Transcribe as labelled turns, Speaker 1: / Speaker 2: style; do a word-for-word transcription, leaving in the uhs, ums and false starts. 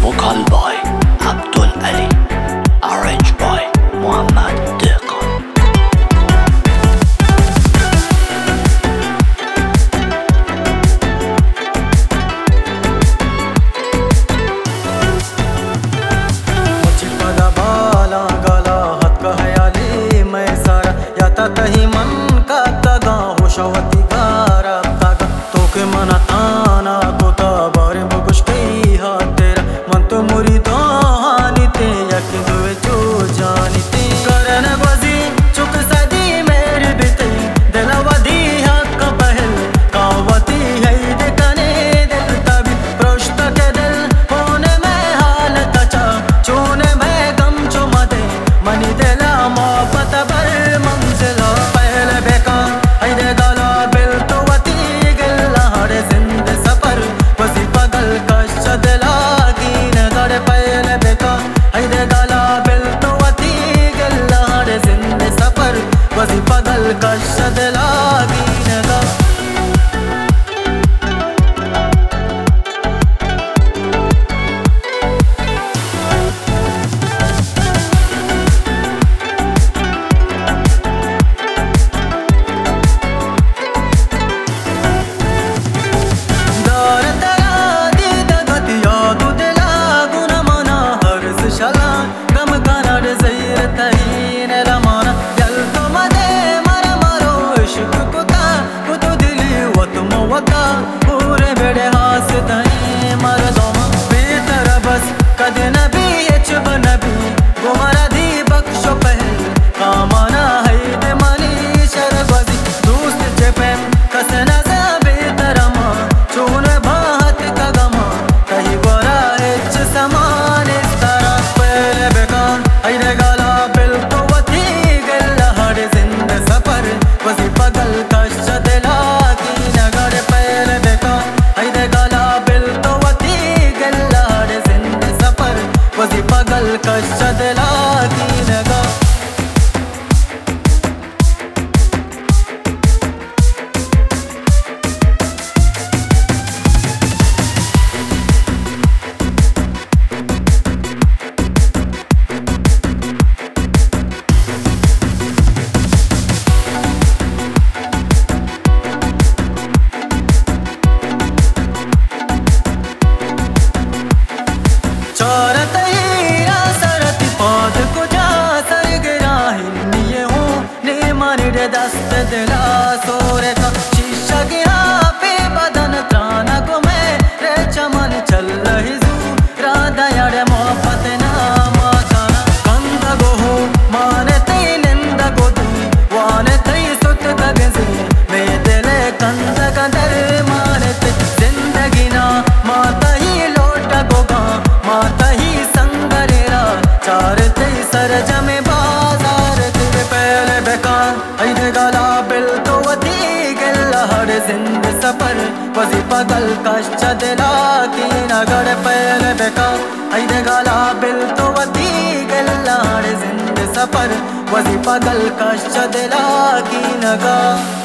Speaker 1: Vocal by Abdul Ali, arranged by Muhammad Deqan.
Speaker 2: मुझको दबाला गला हद का हयाली मैं सारा याता कहीं मन का तगा होशवती गारा तगा तो के मना ताना को ताबारे मुकुश कई हा तेरा मन तो मुरी तो हानी ते यकी दुए जो जानी ते करन बजी चुक सदी मेरे बिते दिलवदी हक पहल कावती है देखने दिल तभी प्रोष्ट के दिल होने में हालत चा चोने में गम चुमा दे मनी दिला मोहब्बत पर मंजिला पहले बेकार है दे गाला बिल तो वती गल्ला हर जिंद सफर वसी पगल कश दिला की नगर पहले बेकार है दे गाला बिल तो वती गल्ला हर जिंद सफर वसी पगल कश दिला की नगर पूरे बेड़े हास तई मर दोमा बेतर बस कद नबी एचब नबी गुमरा दी बख्शो पहल कामना है दे मनी शरबजी दोस्त जेपम कसना जा बेतरमा चून बात का गमा कहीं गोरा एच समान इस तरह पहले बेकार है दे गाला बिल तो वती गल्ला हर जिंद सफर वसी पगल कश दिला की नगर पहले बेकार है दे गाला बिल तो वती गल्ला हर जिंद सफर वसी पगल कश दिला की नगर चौरत हीरा सरती पौध को जा सर गिरा हिन्निये हूँ ने मारे दस्त दिला सोरे का शीशा गिरा पे बदन त्राना को मैं रे चमन चल रही जू राधा यारे मोहब्बत ना माताना कंद गो हो माने तई निंद गो दी वाने तई सुत गगजे मैं दिले कंद कंदर माने ते जिंदगी ना माता ही लोट गोगा माता ही संगरेरा चार तेई सरज में बाजार तेरे पहले बेकार है दे गाला बिल तो वती गल्ला हर जिंद सफर वसी पगल कश दिला की नगर पहले बेकार है दे गाला बिल तो वती गल्ला हर जिंद सफर वसी पगल कश दिला की नगर